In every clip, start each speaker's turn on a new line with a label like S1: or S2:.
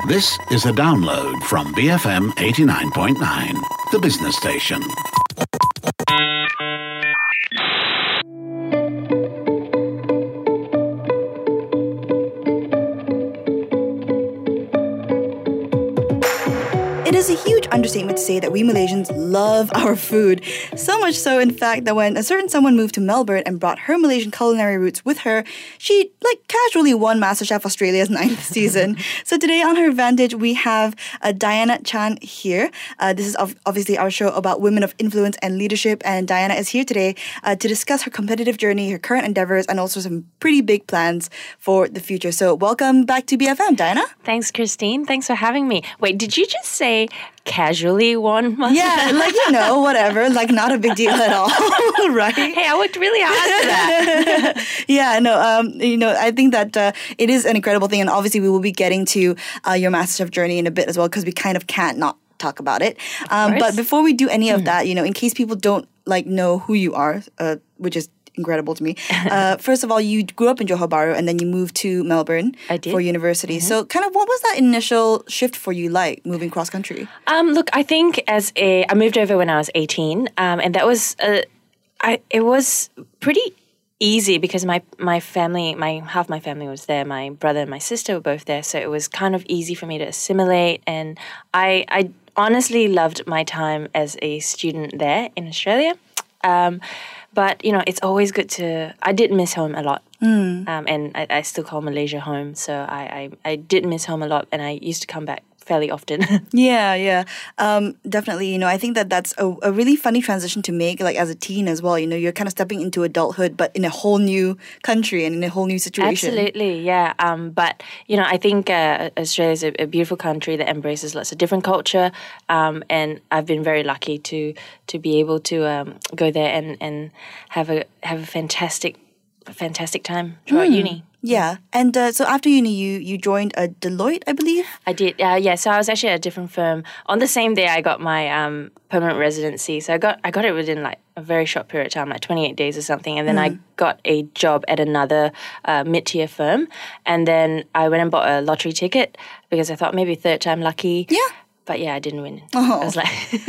S1: This is a download from BFM 89.9, the business station.
S2: It is a huge understatement to say that we Malaysians love our food. So much so, in fact, that when a certain someone moved to Melbourne and brought her Malaysian culinary roots with her, she, casually won MasterChef Australia's 9th season. So today on Her Vantage, we have Diana Chan here. This is obviously our show about women of influence and leadership, and Diana is here today to discuss her competitive journey, her current endeavours, and also some pretty big plans for the future. So welcome back to BFM, Diana.
S3: Thanks, Christine. Thanks for having me. Wait, did you just say casually won MasterChef?
S2: Yeah, whatever. Not a big deal at all, right?
S3: Hey, I worked really hard for that.
S2: I think that it is an incredible thing, and obviously we will be getting to your MasterChef journey in a bit as well, because we kind of can't not talk about it. But before we do any of that, in case people don't know who you are, which is incredible to me. First of all, you grew up in Johor Bahru and then you moved to Melbourne for university. Mm-hmm. So kind of what was that initial shift for you like, moving cross country?
S3: Look, I think I moved over when I was 18, and that was, it was pretty easy because my family, half my family was there. My brother and my sister were both there. So it was kind of easy for me to assimilate, and I honestly loved my time as a student there in Australia. But, it's always good I did miss home a lot. And I still call Malaysia home. So I did miss home a lot, and I used to come back fairly often.
S2: Yeah. Definitely, I think that's a really funny transition to make, as a teen as well. You're kind of stepping into adulthood, but in a whole new country and in a whole new situation.
S3: Absolutely, yeah. But, I think Australia is a beautiful country that embraces lots of different culture. And I've been very lucky to be able to go there and have a fantastic time throughout uni.
S2: Yeah. And so after uni, you joined Deloitte, I believe?
S3: I did, yeah. So I was actually at a different firm. On the same day, I got my permanent residency. So I got it within a very short period of time, 28 days or something. And then I got a job at another mid-tier firm. And then I went and bought a lottery ticket because I thought maybe third time lucky.
S2: Yeah.
S3: But yeah, I didn't win.
S2: Oh.
S3: I was like...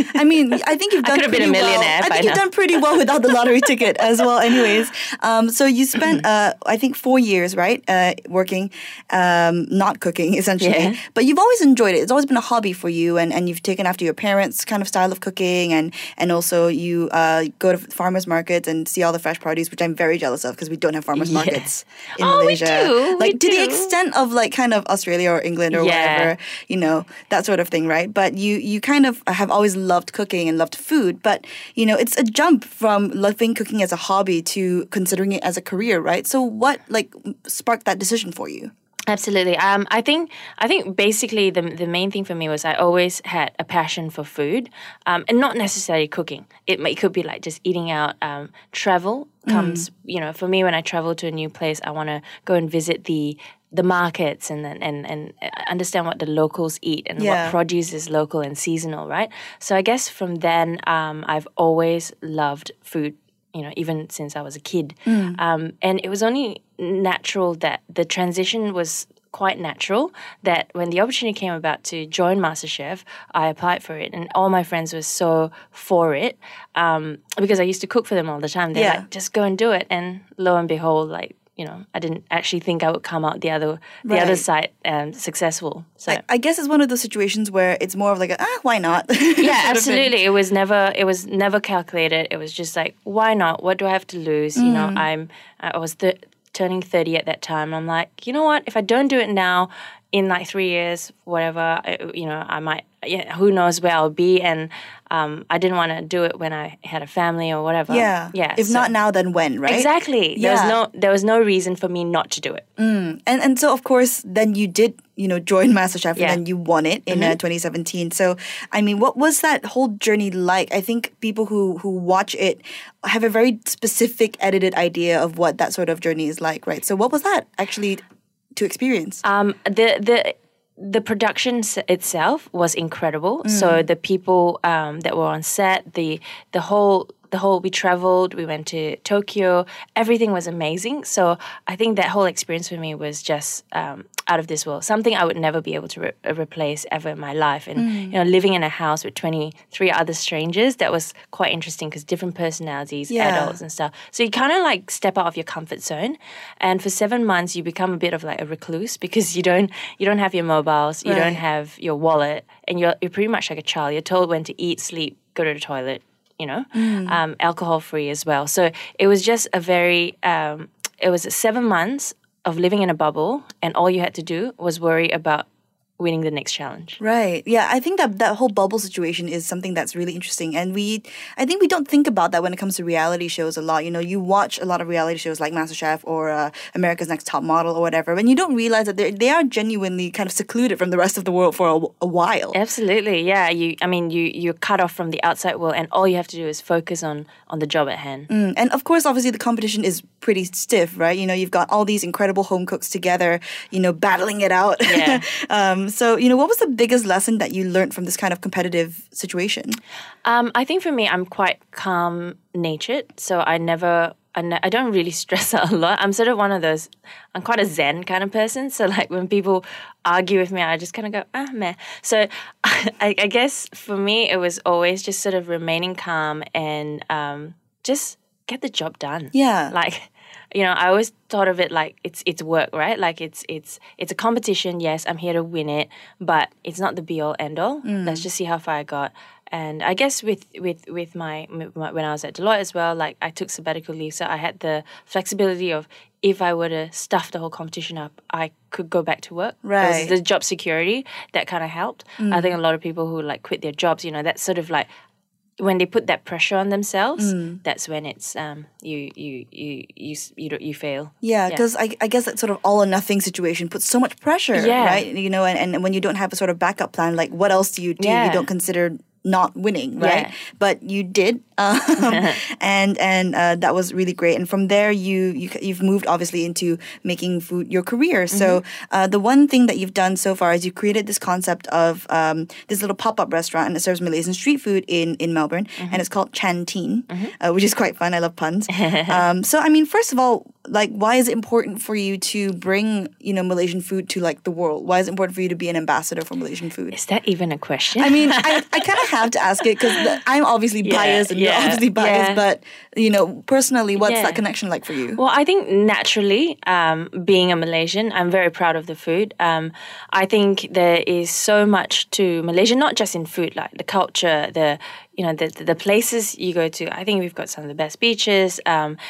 S2: I think you've done pretty well. I could have been a millionaire I think you've done pretty well without the lottery ticket as well anyways. So you spent, I think, 4 years, right, working, not cooking, essentially. Yeah. But you've always enjoyed it. It's always been a hobby for you, and you've taken after your parents' kind of style of cooking, and also you go to farmers markets and see all the fresh produce, which I'm very jealous of because we don't have farmers markets in Malaysia.
S3: We do.
S2: To the extent of kind of Australia or England or whatever, that sort of thing, right? But you kind of have always loved cooking and loved food, but it's a jump from loving cooking as a hobby to considering it as a career, right? So what sparked that decision for you?
S3: Absolutely. I think basically the main thing for me was I always had a passion for food, and not necessarily cooking. It could be just eating out. Travel comes, for me when I travel to a new place, I want to go and visit the markets and understand what the locals eat and what produce is local and seasonal, right? So I guess from then I've always loved food, even since I was a kid. And it was only natural that the transition was quite natural, that when the opportunity came about to join MasterChef, I applied for it, and all my friends were so for it because I used to cook for them all the time. They're like, just go and do it. And lo and behold, I didn't actually think I would come out the other side successful. So
S2: I guess it's one of those situations where it's more of why not?
S3: Yeah, absolutely. It was never calculated. It was just why not? What do I have to lose? I was turning 30 at that time. I'm like, you know what? If I don't do it now, in 3 years, whatever, I might. Yeah, who knows where I'll be? And I didn't want to do it when I had a family or whatever.
S2: Yeah. If not now, then when, right?
S3: Exactly. Yeah. There was no reason for me not to do it.
S2: And so, of course, then you did, join MasterChef and then you won it in 2017. So, what was that whole journey like? I think people who watch it have a very specific edited idea of what that sort of journey is like, right? So what was that actually to experience?
S3: The production itself was incredible. So the people that were on set, the whole we traveled, we went to Tokyo, everything was amazing. So I think that whole experience for me was just out of this world, something I would never be able to replace ever in my life. And, living in a house with 23 other strangers, that was quite interesting because different personalities, adults and stuff. So you kind of like step out of your comfort zone. And for 7 months, you become a bit of like a recluse because you don't have your mobiles, you don't have your wallet, and you're pretty much like a child. You're told when to eat, sleep, go to the toilet, alcohol free as well. So it was just it was 7 months of living in a bubble, and all you had to do was worry about winning the next challenge.
S2: Right. Yeah, I think that whole bubble situation is something that's really interesting. And I think we don't think about that when it comes to reality shows a lot. You watch a lot of reality shows like MasterChef or America's Next Top Model or whatever, and you don't realize that they are genuinely kind of secluded from the rest of the world for a while.
S3: Absolutely. Yeah. You're cut off from the outside world, and all you have to do is focus on the job at hand.
S2: And of course, obviously, the competition is pretty stiff, right? You've got all these incredible home cooks together, battling it out.
S3: Yeah.
S2: So, what was the biggest lesson that you learned from this kind of competitive situation?
S3: I think for me, I'm quite calm-natured, so I don't really stress out a lot. I'm sort of one of those, I'm quite a zen kind of person, so like when people argue with me, I just kind of go, meh. So I guess for me, it was always just sort of remaining calm and just get the job done.
S2: Yeah.
S3: Like, I always thought of it like it's work, right? Like it's a competition. Yes, I'm here to win it, but it's not the be all end all. Let's just see how far I got. And I guess with my when I was at Deloitte as well, like I took sabbatical leave, so I had the flexibility of if I were to stuff the whole competition up, I could go back to work.
S2: Right.
S3: It was the job security that kind of helped. I think a lot of people who like quit their jobs, that's sort of like when they put that pressure on themselves, that's when it's you fail.
S2: Yeah, because I guess that sort of all or nothing situation puts so much pressure, right? And when you don't have a sort of backup plan, like what else do? You don't consider not winning, right?
S3: Yeah.
S2: But you did, and that was really great. And from there, you've moved obviously into making food your career. So the one thing that you've done so far is you created this concept of this little pop-up restaurant, and it serves Malaysian street food in Melbourne, and it's called Canteen, which is quite fun. I love puns. So I mean, first of all, like, why is it important for you to bring Malaysian food to like the world? Why is it important for you to be an ambassador for Malaysian food?
S3: Is that even a question?
S2: I mean, I kind of have to ask it because I'm obviously biased and you're obviously biased, but personally, what's that connection like for you?
S3: Well, I think naturally, being a Malaysian, I'm very proud of the food. I think there is so much to Malaysia, not just in food, like the culture, the places you go to. I think we've got some of the best beaches.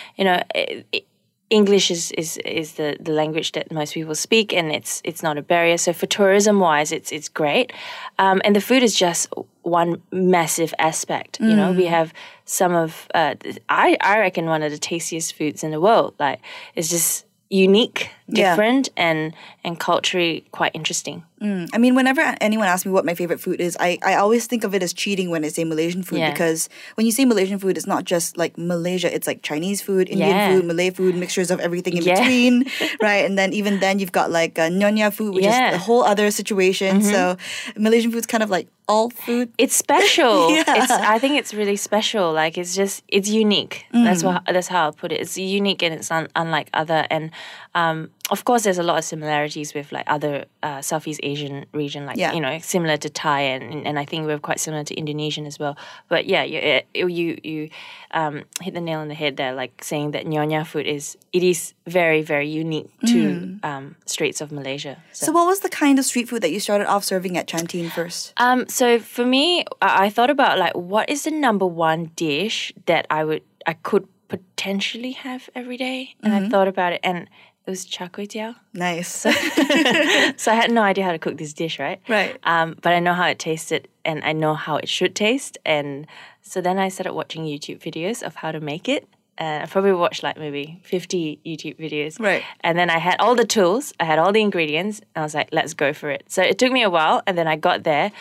S3: English is the language that most people speak, and it's not a barrier. So for tourism wise, it's great, and the food is just one massive aspect. We have some of I reckon one of the tastiest foods in the world. Like it's just unique, different, and culturally quite interesting.
S2: I mean, whenever anyone asks me what my favorite food is, I always think of it as cheating when I say Malaysian food, because when you say Malaysian food, it's not just like Malaysia, it's like Chinese food, Indian food, Malay food, mixtures of everything in between, right? And then even then you've got like Nyonya food, which is a whole other situation. So Malaysian food's kind of like all food.
S3: It's special. I think it's really special. Like it's unique. That's how I'll put it. It's unique and it's unlike other. And of course, there's a lot of similarities with like other Southeast Asian region, like similar to Thai, and I think we're quite similar to Indonesian as well. But you hit the nail on the head there, like saying that Nyonya food is very, very unique to streets of Malaysia.
S2: So what was the kind of street food that you started off serving at Canteen first?
S3: So for me, I thought about like what is the number one dish that I could potentially have every day, and I thought about it, and it was char kway teow.
S2: Nice.
S3: So I had no idea how to cook this dish, right?
S2: Right.
S3: But I know how it tasted, and I know how it should taste. And so then I started watching YouTube videos of how to make it. I probably watched like maybe 50 YouTube videos.
S2: Right.
S3: And then I had all the tools, I had all the ingredients, and I was like, let's go for it. So it took me a while, and then I got there.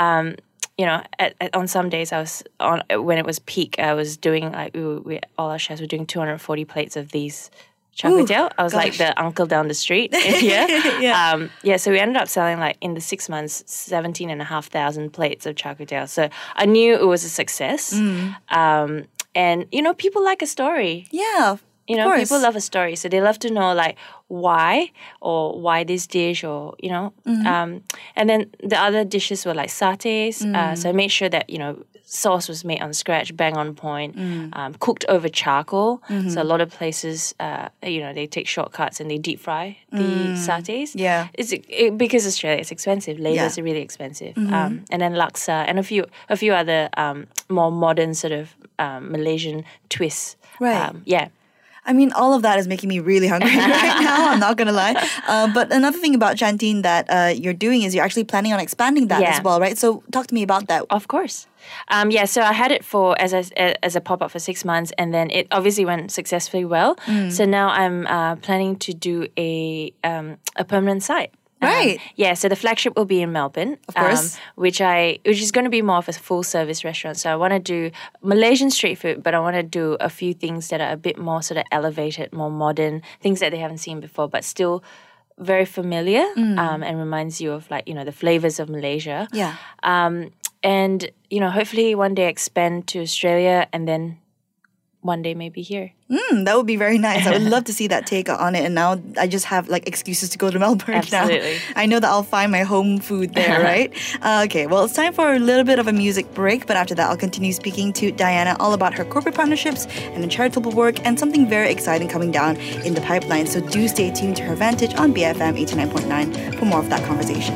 S3: On some days when it was peak, I was doing like all our chefs were doing 240 plates of these char kway teow. I was like the uncle down the street here. So we ended up selling like in the 6 months 17,500 plates of char kway teow. So I knew it was a success. And, people like a story.
S2: Yeah.
S3: You
S2: of
S3: know,
S2: course.
S3: people love a story. So they love to know, like, why this dish or, and then the other dishes were like satays. So I made sure that, sauce was made on scratch, bang on point, cooked over charcoal. So a lot of places, they take shortcuts and they deep fry the satays.
S2: Yeah.
S3: Because Australia is expensive. Labors are really expensive. And then laksa and a few other more modern sort of Malaysian twists.
S2: Right.
S3: Yeah.
S2: I mean, all of that is making me really hungry right now. I'm not going to lie. But another thing about Canteen that you're doing is you're actually planning on expanding that as well, right? So talk to me about that.
S3: Of course. So I had it as a pop-up for 6 months, and then it obviously went successfully well. So now I'm planning to do a permanent site.
S2: Right.
S3: So the flagship will be in Melbourne.
S2: Of course.
S3: Which is going to be more of a full-service restaurant. So I want to do Malaysian street food, but I want to do a few things that are a bit more sort of elevated, more modern, things that they haven't seen before, but still very familiar and reminds you of, like, the flavors of Malaysia.
S2: Yeah.
S3: And, hopefully one day expand to Australia and then one day maybe here.
S2: That would be very nice. I would love to see that take on it. And now I just have like excuses to go to Melbourne
S3: Absolutely.
S2: now. I know that I'll find my home food there, right? Okay, well, it's time for a little bit of a music break. But after that, I'll continue speaking to Diana all about her corporate partnerships and charitable work and something very exciting coming down in the pipeline. So do stay tuned to Her Vantage on BFM 89.9 for more of that conversation.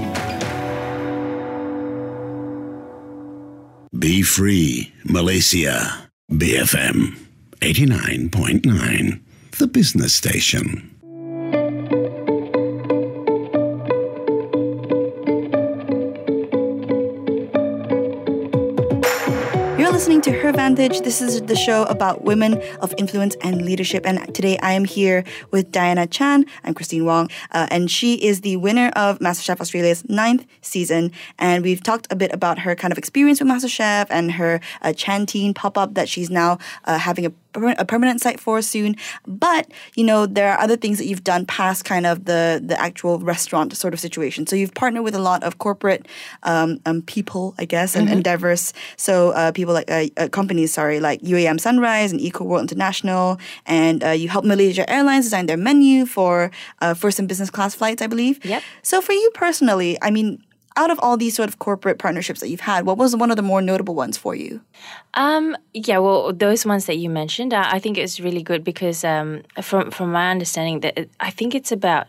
S1: Be free, Malaysia. BFM 89.9, the business station.
S2: You're listening to Her Vantage. This is the show about women of influence and leadership. And today I am here with Diana Chan. I'm Christine Wong. And she is the winner of MasterChef Australia's 9th season. And we've talked a bit about her kind of experience with MasterChef and her Canteen pop-up that she's now having a permanent site for soon. But, there are other things that you've done past kind of the actual restaurant sort of situation. So you've partnered with a lot of corporate people, I guess, and endeavors. So people like companies, like UAM Sunrise and Eco World International. And you helped Malaysia Airlines design their menu for first and business class flights, I believe.
S3: Yep.
S2: So for you personally, I mean, out of all these sort of corporate partnerships that you've had, what was one of the more notable ones for you?
S3: Those ones that you mentioned, I think it's really good because from my understanding, that I think it's about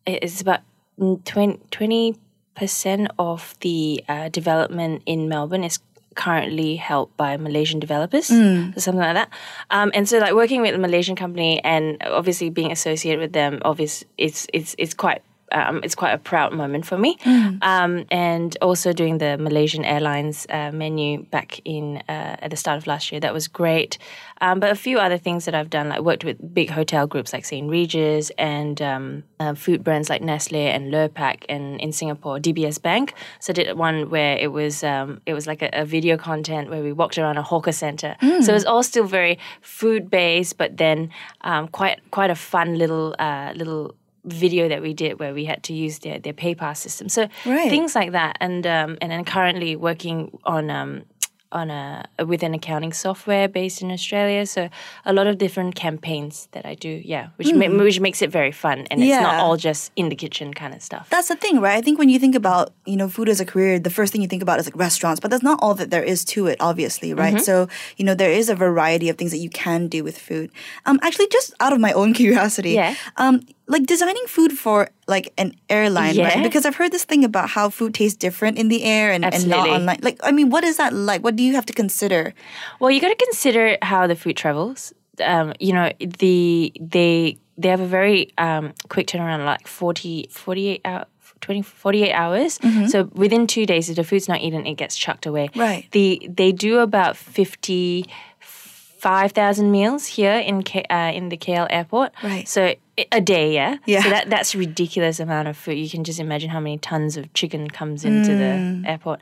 S3: 20% of the development in Melbourne is currently held by Malaysian developers or something like that. And so, like, working with a Malaysian company and obviously being associated with them, obviously it's quite a proud moment for me. And also doing the Malaysian Airlines menu back at the start of last year, that was great. But a few other things that I've done, like worked with big hotel groups like St. Regis and food brands like Nestle and Lurpak, and in Singapore, DBS Bank. So I did one where it was like a video content where we walked around a hawker center. So it was all still very food based, but then quite a fun little video that we did where we had to use their PayPass system. So things like that, and then currently working on with an accounting software based in Australia. So a lot of different campaigns that I do, which makes it very fun, and it's not all just in the kitchen kind of stuff.
S2: That's the thing, right? I think when you think about, food as a career, the first thing you think about is like restaurants, but that's not all that there is to it, obviously, right? So, there is a variety of things that you can do with food. Actually, just out of my own curiosity, like designing food for like an airline, right? Because I've heard this thing about how food tastes different in the air and not online. Like, I mean, what is that like? What do you have to consider?
S3: Well, you got to consider how the food travels. They have a very quick turnaround, like 48 hours. So within 2 days, if the food's not eaten, it gets chucked away.
S2: Right.
S3: They do about 55,000 meals here in the KL airport.
S2: Right.
S3: So a day, yeah?
S2: Yeah.
S3: So that's a ridiculous amount of food. You can just imagine how many tons of chicken comes into the airport.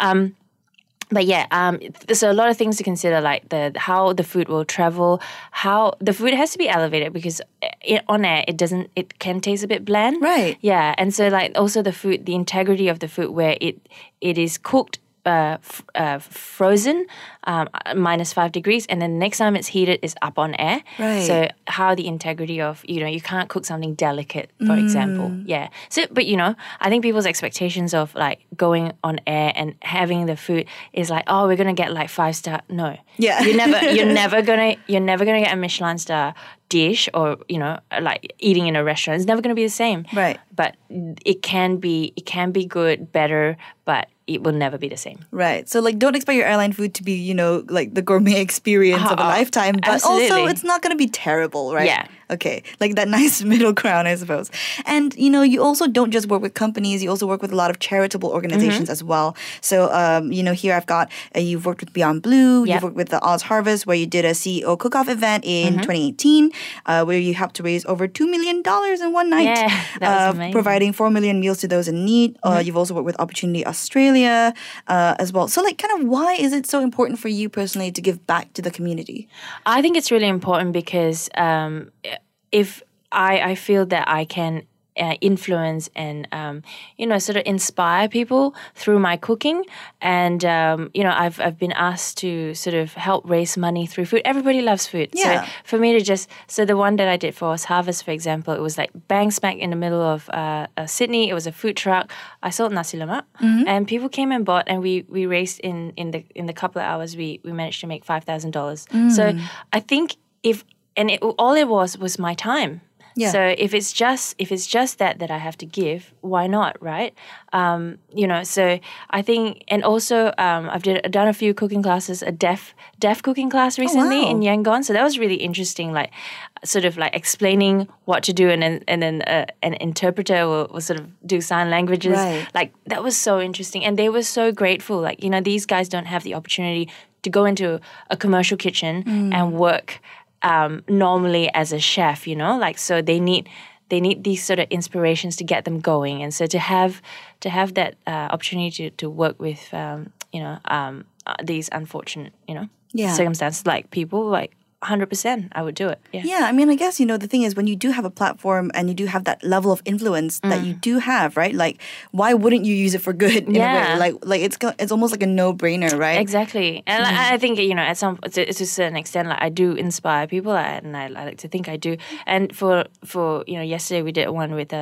S3: So a lot of things to consider, like how the food will travel, how the food has to be elevated because on air it can taste a bit bland.
S2: Right.
S3: Yeah, and so like also the integrity of the food where it is cooked frozen, -5 degrees, and then the next time it's heated is up on air.
S2: Right.
S3: So how the integrity of, you can't cook something delicate, for example. Yeah. So, but I think people's expectations of like going on air and having the food is like, oh, we're gonna get like 5-star. No.
S2: Yeah.
S3: You're never gonna get a Michelin star dish, or like eating in a restaurant. It's never gonna be the same.
S2: Right.
S3: But it can be good, better, but it will never be the same.
S2: Right. So, like, don't expect your airline food to be, like the gourmet experience of a lifetime, but also
S3: absolutely.
S2: it's not going to be terrible, right?
S3: Yeah.
S2: Okay. Like that nice middle ground, I suppose. And, you also don't just work with companies, you also work with a lot of charitable organizations as well. So, here I've got, you've worked with Beyond Blue,
S3: Yep.
S2: you've worked with the Oz Harvest, where you did a CEO cook-off event in 2018, where you helped to raise over $2 million in one night.
S3: Yeah, that was amazing.
S2: Providing 4 million meals to those in need. You've also worked with Opportunity Australia as well. So, like, kind of why is it so important for you personally to give back to the community?
S3: I think it's really important because if I feel that I can influence and sort of inspire people through my cooking, and I've been asked to sort of help raise money through food. Everybody loves food.
S2: Yeah.
S3: So for me to the one that I did for Oz Harvest, for example, it was like bang smack in the middle of Sydney. It was a food truck. I sold nasi lemak, and people came and bought, and we raised in the couple of hours we managed to make $5,000. So I think all it was my time.
S2: Yeah.
S3: So if it's just that I have to give, why not, right? So I think, and also I've done a few cooking classes, a deaf cooking class recently
S2: wow.
S3: in Yangon. So that was really interesting, like sort of like explaining what to do, and then an interpreter will sort of do sign languages.
S2: Right.
S3: Like that was so interesting, and they were so grateful. Like these guys don't have the opportunity to go into a commercial kitchen and work normally as a chef, like, so they need these sort of inspirations to get them going, and so to have that opportunity to work with these unfortunate circumstances, like people, like 100% I would do it.
S2: Yeah, I mean, I guess, the thing is when you do have a platform and you do have that level of influence that you do have, right? Like, why wouldn't you use it for good in a way? Like it's almost like a no-brainer, right?
S3: Exactly. And I think, at to a certain extent, like I do inspire people, and I like to think I do. And for yesterday we did one with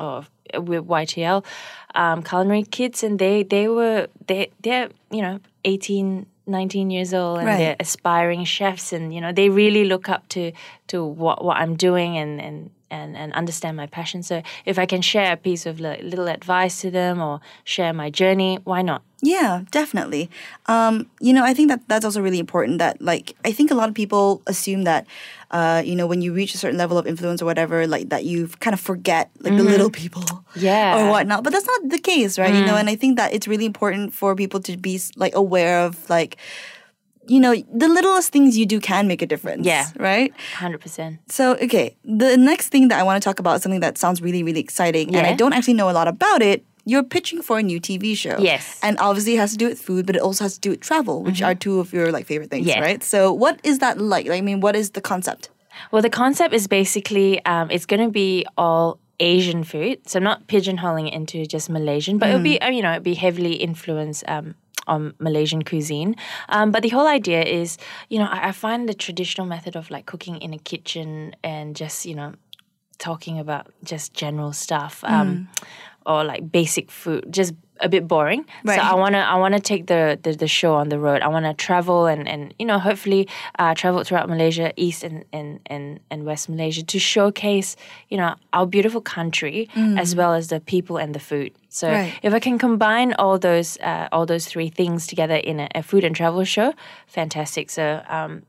S3: YTL, culinary kids, and they're 18, 19 years old, and they're aspiring chefs, and they really look up to what I'm doing and understand my passion. So if I can share a piece of little advice to them or share my journey, why not?
S2: Yeah, definitely. I think that's also really important, that, like, I think a lot of people assume that, when you reach a certain level of influence or whatever, like, that you kind of forget, like, the little people or whatnot. But that's not the case, right? And I think that it's really important for people to be, like, aware of, like, the littlest things you do can make a difference.
S3: Yeah.
S2: Right?
S3: 100%.
S2: So, okay, the next thing that I want to talk about is something that sounds really, really exciting. And I don't actually know a lot about it. You're pitching for a new TV show.
S3: Yes.
S2: And obviously it has to do with food, but it also has to do with travel, which are two of your, like, favorite things,
S3: Yeah.
S2: right? So what is that like? I mean, what is the concept?
S3: Well, the concept is basically it's going to be all Asian food. So I'm not pigeonholing it into just Malaysian, but it'll be it'll be heavily influenced on Malaysian cuisine. But the whole idea is, I find the traditional method of like cooking in a kitchen and just, talking about just general stuff or like basic food, just a bit boring.
S2: Right.
S3: So I wanna take the show on the road. I wanna travel and hopefully travel throughout Malaysia, East and West Malaysia, to showcase our beautiful country as well as the people and the food. So if I can combine all those three things together in a food and travel show, fantastic. So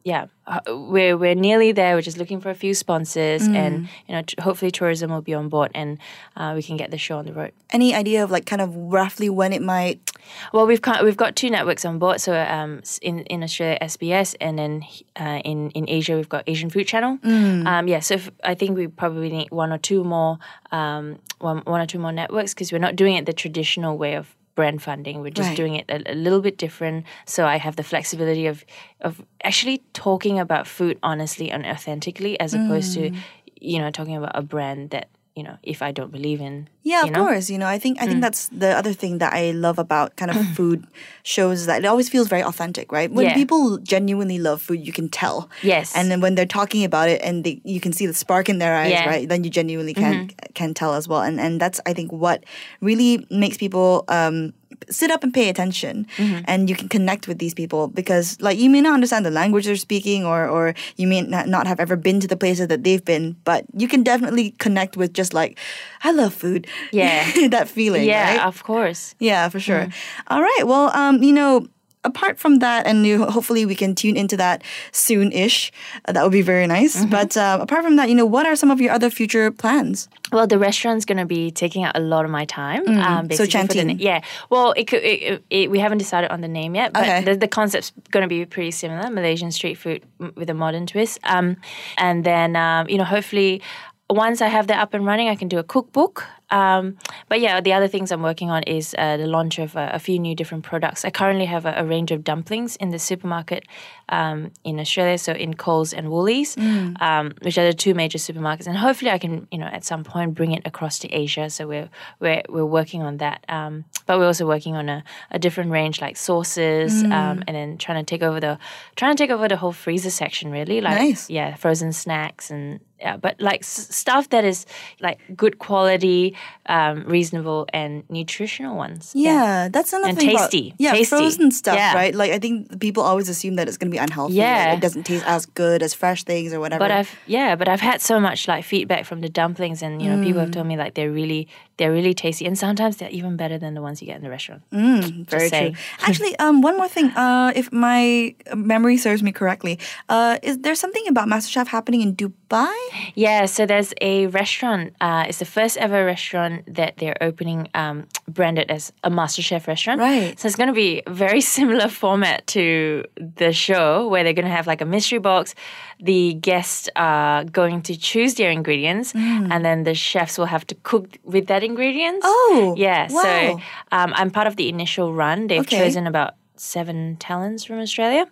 S3: we're nearly there. We're just looking for a few sponsors, and hopefully tourism will be on board, and we can get the show on the road.
S2: Any idea of, like, kind of roughly when it might?
S3: Well, we've got two networks on board. So in Australia, SBS, and then in Asia, we've got Asian Food Channel. So I think we probably need one or two more networks, because we're not doing it the traditional way of brand funding. We're just doing it a little bit different. So I have the flexibility of actually talking about food honestly and authentically, as opposed to talking about a brand that if I don't believe in.
S2: Yeah, of course. I think that's the other thing that I love about kind of food shows, is that it always feels very authentic, right? When people genuinely love food, you can tell.
S3: Yes.
S2: And then when they're talking about it and you can see the spark in their eyes, right? Then you genuinely can tell as well. And that's, I think, what really makes people sit up and pay attention, and you can connect with these people, because like you may not understand the language they're speaking, or you may not have ever been to the places that they've been, but you can definitely connect with just like, I love food.
S3: Yeah.
S2: That feeling,
S3: yeah,
S2: right?
S3: of course.
S2: Yeah, for sure. All right. Well, apart from that, and hopefully we can tune into that soon-ish. That would be very nice. But apart from that, what are some of your other future plans?
S3: Well, the restaurant's going to be taking out a lot of my time.
S2: So Canteen.
S3: Yeah. Well, we haven't decided on the name yet, but the concept's going to be pretty similar, Malaysian street food with a modern twist. And then, hopefully once I have that up and running, I can do a cookbook. But yeah, the other things I'm working on is the launch of a few new different products. I currently have a range of dumplings in the supermarket in Australia, so in Coles and Woolies, which are the two major supermarkets. And hopefully I can, at some point bring it across to Asia. So we're working on that. But we're also working on a different range like sauces, and then trying to take over the whole freezer section, really. Like,
S2: nice.
S3: Yeah, frozen snacks and. Yeah, but like stuff that is like good quality, reasonable and nutritional ones.
S2: Yeah, that's another
S3: and
S2: thing
S3: tasty.
S2: Yeah,
S3: tasty.
S2: frozen stuff,
S3: yeah.
S2: right? Like I think people always assume that it's going to be unhealthy.
S3: Yeah,
S2: like, it doesn't taste as good as fresh things or whatever.
S3: But I've had so much like feedback from the dumplings, and people have told me like they're really tasty, and sometimes they're even better than the ones you get in the restaurant.
S2: Very true. Actually, one more thing. If my memory serves me correctly, is there something about MasterChef happening in Dubai?
S3: Yeah, so there's a restaurant. It's the first ever restaurant that they're opening, branded as a MasterChef restaurant.
S2: Right.
S3: So it's going to be a very similar format to the show, where they're going to have like a mystery box. The guests are going to choose their ingredients, and then the chefs will have to cook with that ingredients.
S2: Oh,
S3: yeah.
S2: wow.
S3: So I'm part of the initial run. They've chosen about 7 talents from Australia.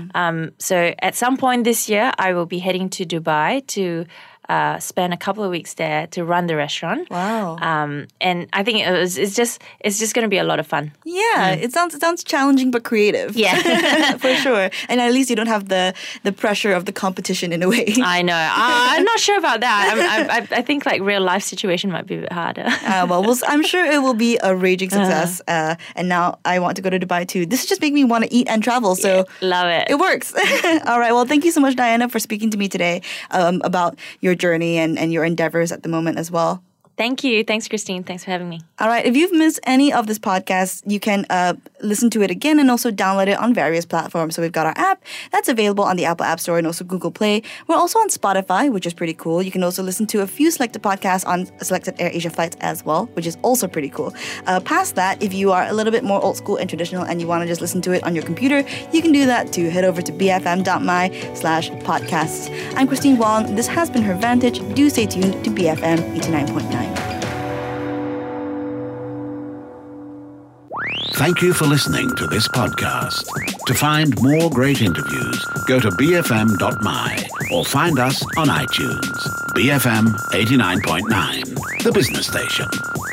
S3: So at some point this year, I will be heading to Dubai to spend a couple of weeks there to run the restaurant.
S2: Wow.
S3: And I think it's just going to be a lot of fun.
S2: Yeah, it sounds challenging but creative.
S3: Yeah.
S2: For sure. And at least you don't have the pressure of the competition in a way.
S3: I know. I'm not sure about that. I think like real life situation might be a bit harder.
S2: Well, I'm sure it will be a raging success. And now I want to go to Dubai too. This just makes me want to eat and travel. So
S3: love it.
S2: It works. All right. Well, thank you so much, Diana, for speaking to me today about your journey and your endeavors at the moment as well.
S3: Thank you. Thanks, Christine. Thanks for having me.
S2: All right. If you've missed any of this podcast, you can listen to it again and also download it on various platforms. So we've got our app that's available on the Apple App Store and also Google Play. We're also on Spotify, which is pretty cool. You can also listen to a few selected podcasts on selected AirAsia flights as well, which is also pretty cool. Past that, if you are a little bit more old school and traditional and you want to just listen to it on your computer, you can do that too. Head over to bfm.my/podcasts. I'm Christine Wong. This has been Her Vantage. Do stay tuned to BFM 89.9.
S1: Thank you for listening to this podcast. To find more great interviews, go to bfm.my or find us on iTunes. BFM 89.9, the business station.